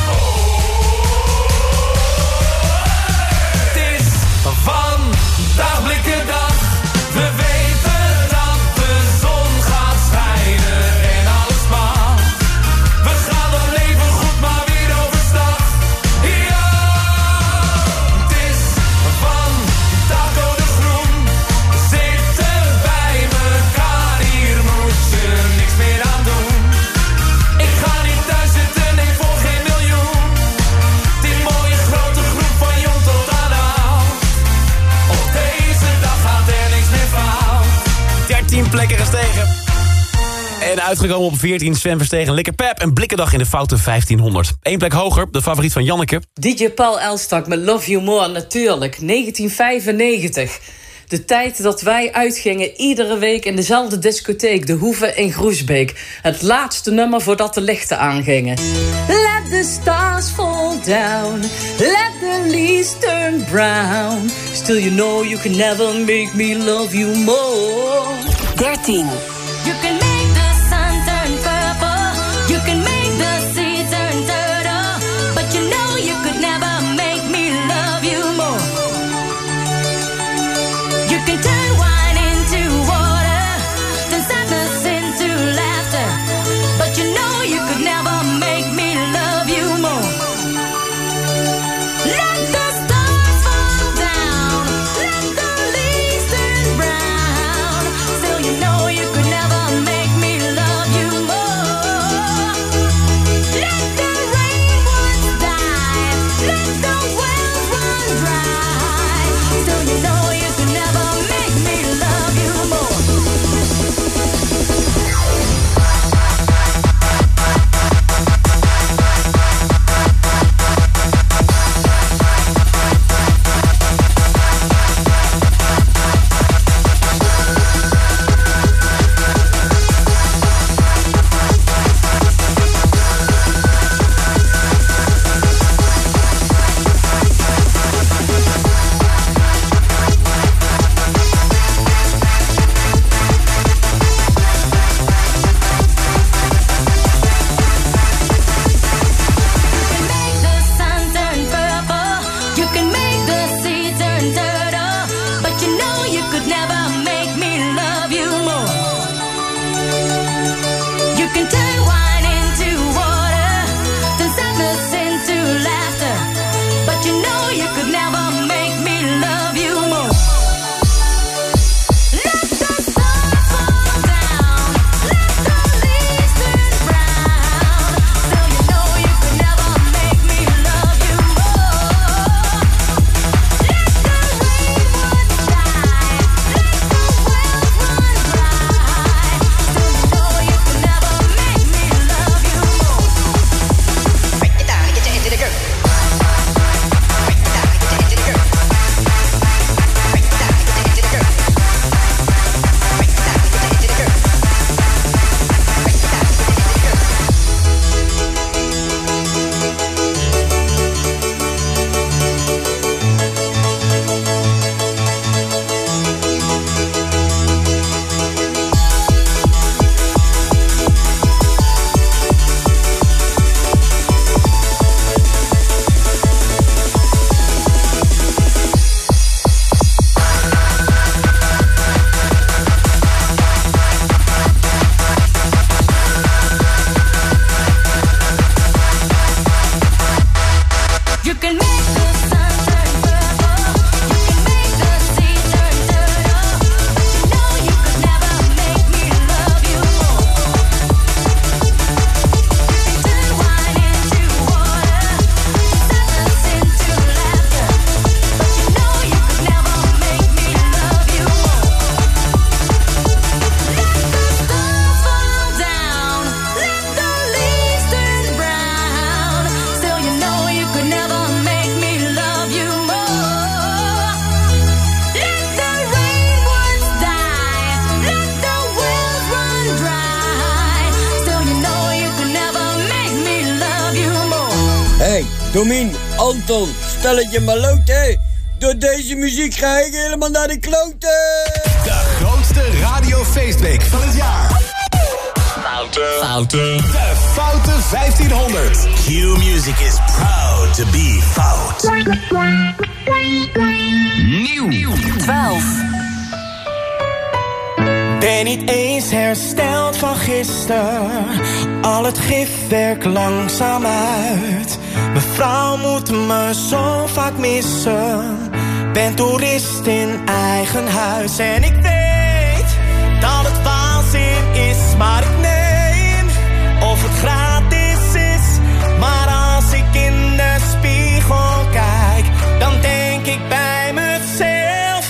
Het is vandaag blikkendag. We weten dat de zon gaat schijnen en alles mag. We gaan dan leven goed, maar weer overstag. Ja, het is vandaag code groen. Zitten wij elkaar, hier moet je niks meer aan doen. Ik ga niet thuis zitten, nee voor geen miljoen. Die mooie grote groep van jong tot aan oud. Op deze dag gaat er niks meer fout. 13 plekken gestegen. En uitgekomen op 14, Sven Verstegen, Likker Pep en Blikkendag in de foute 1500. 1 plek hoger, de favoriet van Janneke. DJ Paul Elstak met Love You More, natuurlijk. 1995. De tijd dat wij uitgingen iedere week in dezelfde discotheek, de Hoeve in Groesbeek. Het laatste nummer voordat de lichten aangingen. Let the stars fall down, let the leaves turn brown. Still you know you can never make me love you more. 13. You can make the sun turn purple. You can make the sea turn turtle. But you know you could never make me love you more. You can turn wine into water, then sadness into laughter. But you know you could never make me love you more. Let the stars fall down, let the leaves turn brown. Still you know you could never Domien, Anton, stelletje maloten. Door deze muziek ga ik helemaal naar de kloten. De grootste radiofeestweek van het jaar. Fouten. De Foute 1500. Q-Music is proud to be fout. Nieuw. 12. Ben niet eens hersteld van gisteren. Al het gif werkt langzaam uit. Mijn vrouw moet me zo vaak missen. Ben toerist in eigen huis. En ik weet dat het waanzin is, maar ik neem of het gratis is. Maar als ik in de spiegel kijk, dan denk ik bij mezelf: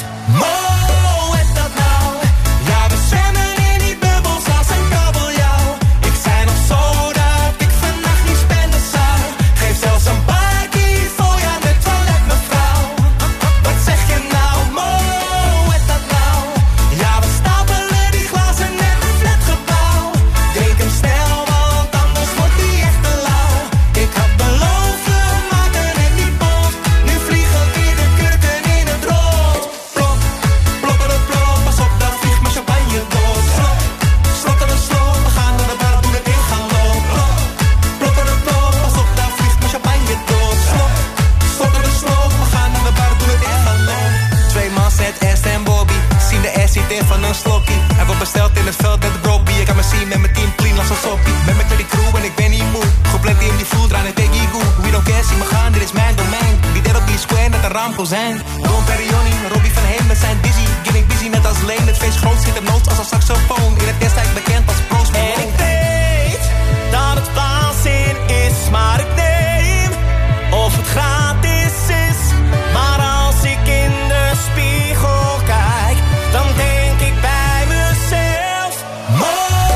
Mo, is dat nou? Ja, we zwemmen in die bubbels als een kabeljauw. Ik zei nog zo dat ik vannacht niet spenden zou. Geef zelfs een bakkie voor je aan de toilet, mevrouw. Wat zeg je nou? Mo, is dat nou? Ja, we stapelen die glazen net een flatgebouw. Drink hem snel, want anders wordt die echt te lauw. Ik had beloofd, we maken het niet bot. Nu vliegen weer de kurken in het rood. Plop, plopperen plop, pas op, daar vliegt mijn champagne door. Slop, slotteren slop, we gaan naar de bar, doen het in gaan lopen. Plopperen plop, pas op, daar vliegt mijn champagne door. Slop, slotteren slop, we gaan naar de bar, doen het in gaan lopen. Twee man zet Ernst en Bobby, zien de ass zit in van een slokkie. Hij wordt besteld in het veld met de brokkie. Ik kan me zien met mijn team clean als een soppie. Met mijn die crew en ik ben niet moe. Gepland in die voel, draaien en take you. We don't care, zie me gaan, dit is mijn domein. Wie deed op die square net een raamkozijn. Don Perigoni, Robbie van Heem, we zijn dizzy. Getting busy net als Leen. Het feest groot zit op nood als een saxofoon. In het destijds bekend als Proost. En ik weet dat het waanzin is, maar ik neem of het gratis is. Maar als ik in de spiegel kijk, dan denk ik bij mezelf: Mo,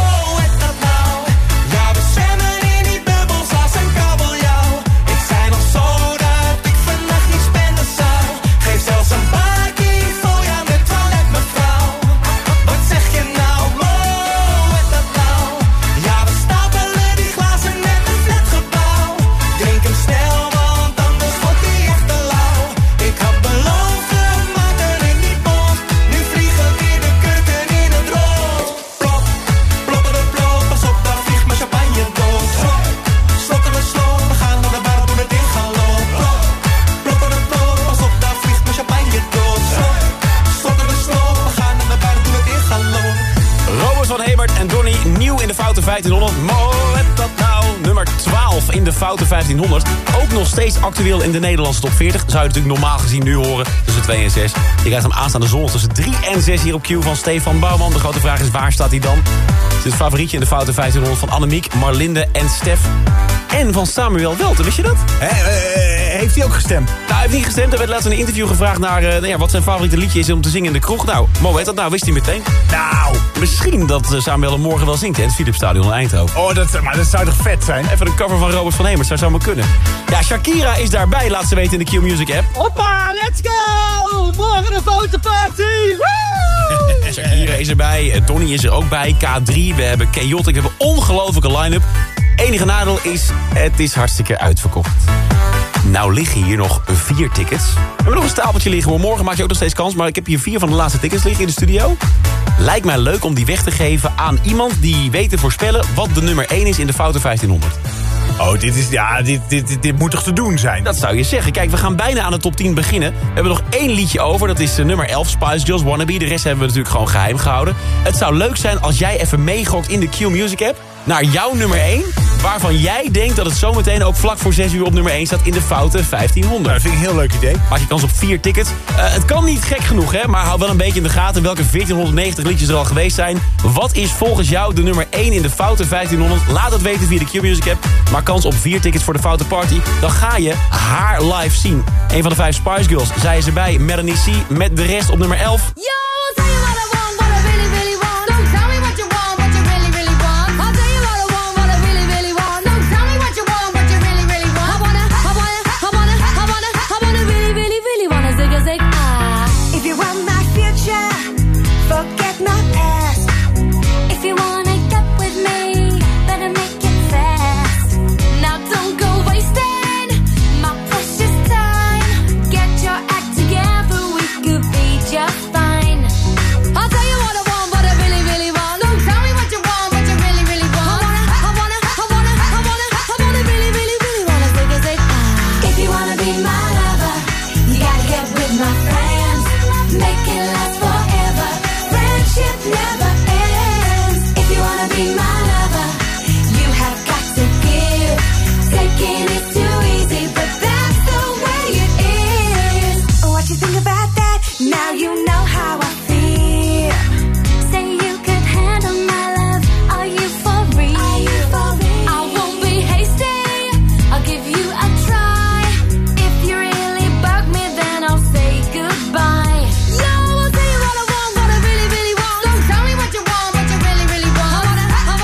is dat nou? Ja, we zwemmen in die bubbels als een kabeljauw. Ik zei nog zo dat ik vannacht niet spenden zou. Geef zelfs een bakkie voor je aan de toilet, mevrouw. Wat zeg je nou? Mo, is dat nou? Ja, we stapelen die glazen net een flatgebouw. Drink hem snel, want anders wordt die echt te lauw. Ik had beloofd, we maken het niet bot. Nu vliegen weer de kurken in het rood. Plop, plopperen plop, pas op, daar vliegt mijn champagne dood. Slop, slotteren slop, we gaan naar de bar, doen het in gaan lopen. Plop, plopperen plop, pas op, daar vliegt mijn champagne dood. Slop, slotteren slop, we gaan naar de bar, doen het in gaan lopen. Robert van Hemert en Donnie, nieuw in de Foute 1500. Mo, heb dat nou? Nummer 12 in de Foute 1500. Ook nog steeds actueel in de Nederlandse top 40. Zou je natuurlijk normaal gezien nu horen tussen 2 en 6. Je krijgt hem aanstaande zondag tussen 3 en 6 hier op Q van Stefan Bouwman. De grote vraag is, waar staat hij dan? Het is het favorietje in de Foute 1500 van Annemiek, Marlinde en Stef. En van Samuel Welten, wist je dat? Heeft hij ook gestemd? Nou, hij heeft niet gestemd. Er werd laatst in een interview gevraagd naar wat zijn favoriete liedje is om te zingen in de kroeg. Nou, Mo, weet dat nou? Wist hij meteen? Nou, misschien dat Samuel hem morgen wel zingt in het Philipsstadion in Eindhoven. Oh, maar dat zou toch vet zijn? Even een cover van Robert van Hemert, zou maar kunnen. Ja, Shakira is daarbij, laat ze weten in de Q-Music app. Hoppa, let's go! Morgen een fotoparty! Shakira is erbij, Donnie is er ook bij, K3, we hebben Chaotic, we hebben ongelofelijke line-up. Enige nadeel is, het is hartstikke uitverkocht. Nou liggen hier nog 4 tickets. We hebben nog een stapeltje liggen, hoor. Morgen maak je ook nog steeds kans, maar ik heb hier 4 van de laatste tickets liggen in de studio. Lijkt mij leuk om die weg te geven aan iemand die weet te voorspellen wat de nummer 1 is in de Foute 1500. Oh, dit moet toch te doen zijn? Dat zou je zeggen. Kijk, we gaan bijna aan de top 10 beginnen. We hebben nog 1 liedje over. Dat is nummer 11, Spice Girls, Wannabe. De rest hebben we natuurlijk gewoon geheim gehouden. Het zou leuk zijn als jij even meegokt in de Q-Music app naar jouw nummer 1... waarvan jij denkt dat het zometeen ook vlak voor 6 uur op nummer 1 staat in de Foute 1500. Nou, dat vind ik een heel leuk idee. Maak je kans op 4 tickets. Het kan niet gek genoeg, hè, maar hou wel een beetje in de gaten welke 1490 liedjes er al geweest zijn. Wat is volgens jou de nummer 1 in de Foute 1500? Laat het weten via de Q-Music app. Maak kans op 4 tickets voor de Foute Party. Dan ga je haar live zien. Een van de 5 Spice Girls. Zij is erbij. Melanie C. met de rest op nummer 11. Yo, tell you what I want, what I really, really want. Don't tell me what you want, what you really, really want. I'll tell you what I want, what I really, really want. Don't tell me what you want, what you really, really want. I wanna really, really, really wanna zig a zig ah. If you want my future, forget my past. If you wanna get with me, better make it fast. Now don't go wasting my never ends. If you wanna be my lover, you have got to give. Taking it too easy, but that's the way it is. What you think about that? Now you know how I feel. Say you could handle my love. Are you for real? I won't be hasty. I'll give you a try. If you really bug me, then I'll say goodbye. Yo, I'll tell you what I want, what I really, really want. So tell me what you want, what you really, really want. I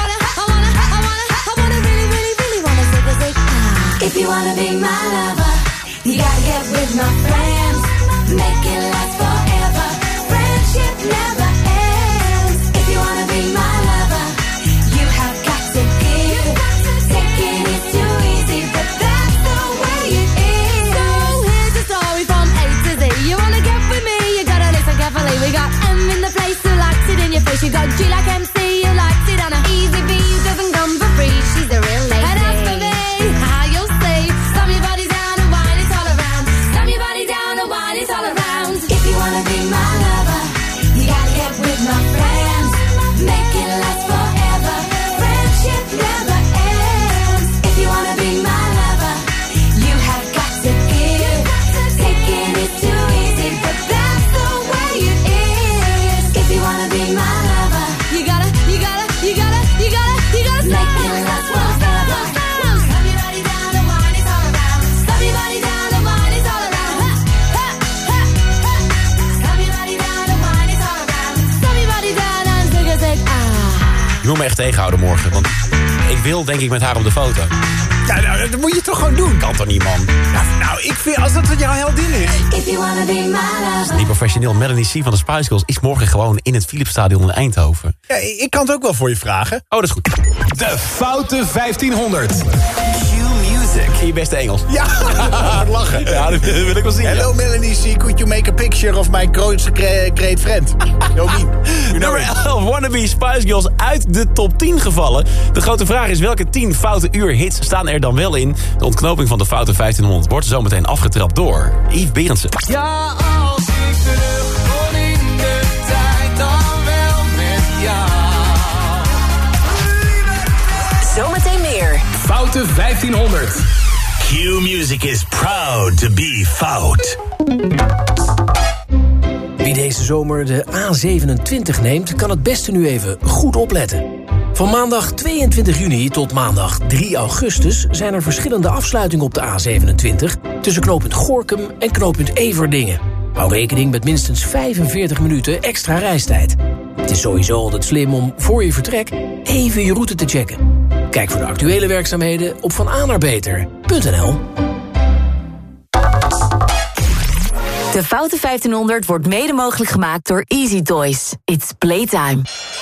wanna really, really, really wanna say. If you wanna be my lover, you gotta get with my friends. Make it last forever. Friendship never ends. If you wanna be my lover, you have got to give. Taking it too easy, but that's the way it is. So here's the story from A to Z. You wanna get with me, you gotta listen carefully. We got M in the place who likes it in your face. You got G like MC, who likes it on a easy B, who doesn't come for free. She's a real lady. And as for me, how you'll say, slam your body down and wine it all around. Slam your body down and wine it all around. If you wanna be my lover, you gotta get with my friends. Make it last forever. Friendship never ends. If you wanna be my lover, you have got to give. Taking it too easy, but that's the way it is. If you wanna be my lover, you gotta make it last forever. Slam your body down and wine it all around. Slam your body down and wine it all around. Slam your body down and wine it all around. Slam your body down and zeg Je moet me echt tegenhouden morgen, want ik wil denk ik met haar op de foto. Ja, nou, dat moet je toch gewoon doen? Kan toch niet, man? Ja, nou, ik vind, als dat jouw heldin is. If you wanna be my lover. Die professioneel Melanie C. van de Spice Girls is morgen gewoon in het Philipsstadion in Eindhoven. Ja, ik kan het ook wel voor je vragen. Oh, dat is goed. De Foute 1500. Je beste Engels. Ja, hard lachen. Ja, dat wil ik wel zien. Hello Melanie C, could you make a picture of my grootste great friend? Jomien. Nummer 11, Wannabe Spice Girls uit de top 10 gevallen. De grote vraag is, welke 10 foute uur hits staan er dan wel in? De ontknoping van de Foute 1500 wordt zometeen afgetrapt door Yves Berendsen. Ja, als ik terug kon in de tijd, dan wel met jou. Zometeen meer. Foute 1500. Q Music is proud to be fout. Wie deze zomer de A27 neemt, kan het beste nu even goed opletten. Van maandag 22 juni tot maandag 3 augustus... zijn er verschillende afsluitingen op de A27... tussen knooppunt Gorinchem en knooppunt Everdingen. Hou rekening met minstens 45 minuten extra reistijd. Het is sowieso altijd slim om voor je vertrek even je route te checken. Kijk voor de actuele werkzaamheden op vanaarbeter.nl. De Foute 1500 wordt mede mogelijk gemaakt door Easy Toys. It's playtime.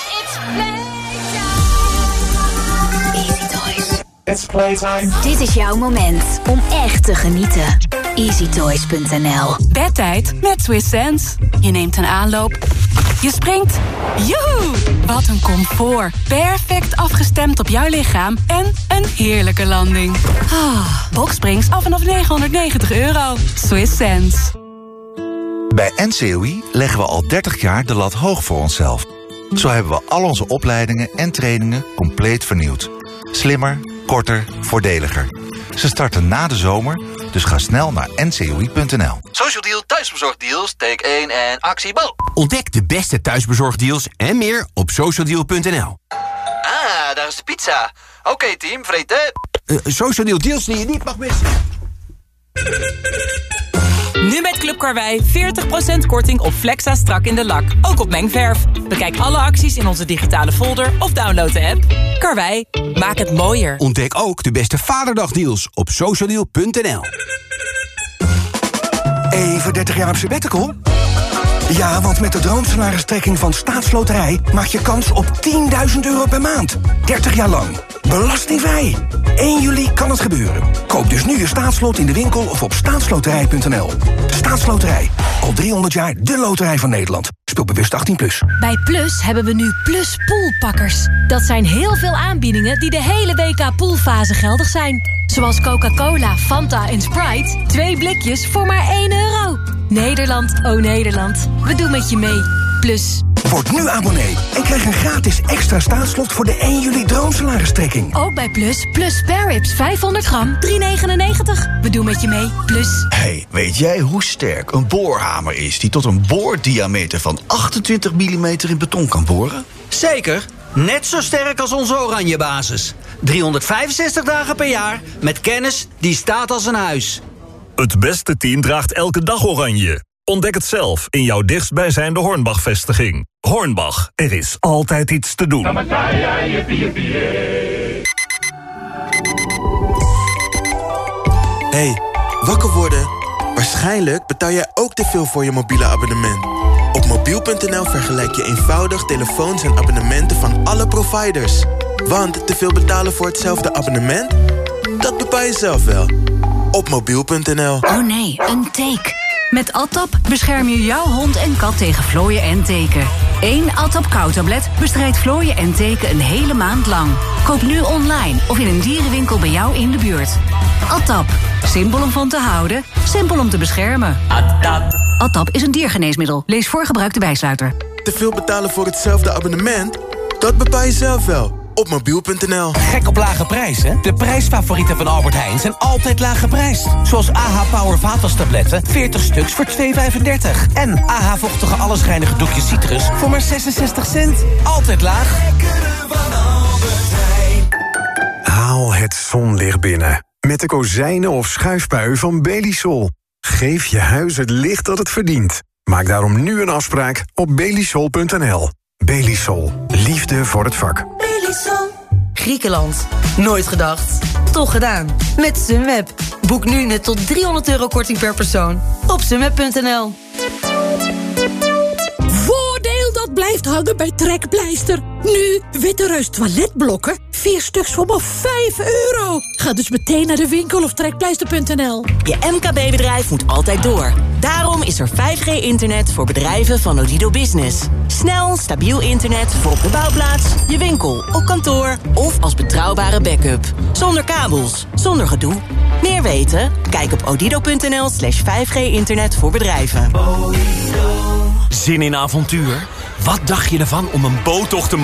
Easy Toys. It's playtime. Dit is jouw moment om echt te genieten. EasyToys.nl. Bedtijd met Swiss Sense. Je neemt een aanloop. Je springt. Joehoe! Wat een comfort. Perfect afgestemd op jouw lichaam. En een heerlijke landing. Boxsprings af vanaf €990. Swiss Sense. Bij NCOI leggen we al 30 jaar de lat hoog voor onszelf. Zo hebben we al onze opleidingen en trainingen compleet vernieuwd. Slimmer, korter, voordeliger. Ze starten na de zomer, dus ga snel naar ncoi.nl. Social Deal thuisbezorgdeals, take 1 en actie bal. Ontdek de beste thuisbezorgdeals en meer op socialdeal.nl. Ah, daar is de pizza. Oké, team, vreten. Social Deal deals die je niet mag missen. Nu met Club Karwei 40% korting op Flexa strak in de lak. Ook op mengverf. Bekijk alle acties in onze digitale folder of download de app. Karwei, maak het mooier. Ontdek ook de beste Vaderdagdeals op socialdeal.nl. Even 30 jaar op sabbatical? Ja, want met de droomsalaristrekking van Staatsloterij maak je kans op €10.000 per maand. 30 jaar lang. Belastingvrij. 1 juli kan het gebeuren. Koop dus nu je staatslot in de winkel of op staatsloterij.nl. Staatsloterij. Al 300 jaar de loterij van Nederland. Speel bewust 18+. Bij Plus hebben we nu Plus Poolpakkers. Dat zijn heel veel aanbiedingen die de hele WK poolfase geldig zijn. Zoals Coca-Cola, Fanta en Sprite. 2 blikjes voor maar €1. Nederland, oh Nederland. We doen met je mee. Plus. Word nu abonnee en krijg een gratis extra staatslot voor de 1 juli droomsalaristrekking. Ook bij Plus. Plus spare ribs 500 gram, 3,99. We doen met je mee. Plus. Hey, weet jij hoe sterk een boorhamer is die tot een boordiameter van 28 mm in beton kan boren? Zeker. Net zo sterk als onze oranje basis. 365 dagen per jaar met kennis die staat als een huis. Het beste team draagt elke dag oranje. Ontdek het zelf in jouw dichtstbijzijnde Hornbach-vestiging. Hornbach, er is altijd iets te doen. Hey, wakker worden. Waarschijnlijk betaal jij ook te veel voor je mobiele abonnement. Op mobiel.nl vergelijk je eenvoudig telefoons en abonnementen van alle providers. Want te veel betalen voor hetzelfde abonnement? Dat bepaal je zelf wel. Op mobiel.nl. Oh nee, een teek. Met Atap bescherm je jouw hond en kat tegen vlooien en teken. 1 Atap kauwtablet bestrijdt vlooien en teken een hele maand lang. Koop nu online of in een dierenwinkel bij jou in de buurt. Atap. Simpel om van te houden, simpel om te beschermen. Atap is een diergeneesmiddel. Lees voor gebruik de bijsluiter. Te veel betalen voor hetzelfde abonnement? Dat bepaal je zelf wel. Op mobiel.nl. Gek op lage prijzen? De prijsfavorieten van Albert Heijn zijn altijd laag geprijsd. Zoals AH Power vaatwastabletten, 40 stuks voor $2,35. En AH vochtige allesreinige doekjes citrus voor maar 66 cent. Altijd laag. Haal het zonlicht binnen. Met de kozijnen of schuifpui van Belisol. Geef je huis het licht dat het verdient. Maak daarom nu een afspraak op belisol.nl. Belisol. Liefde voor het vak. Griekenland. Nooit gedacht. Toch gedaan. Met Sunweb. Boek nu net tot €300 korting per persoon. Op sunweb.nl. Voordeel dat blijft hangen bij Trekpleister. Nu Witte Reus toiletblokken. 4 stuks voor maar €5. Ga dus meteen naar de winkel of trekpleister.nl. Je MKB-bedrijf moet altijd door. Daarom is er 5G-internet voor bedrijven van Odido Business. Snel, stabiel internet voor op de bouwplaats, je winkel, op kantoor of als betrouwbare backup. Zonder kabels, zonder gedoe. Meer weten? Kijk op odido.nl/5G-internet voor bedrijven. Zin in avontuur? Wat dacht je ervan om een boottocht te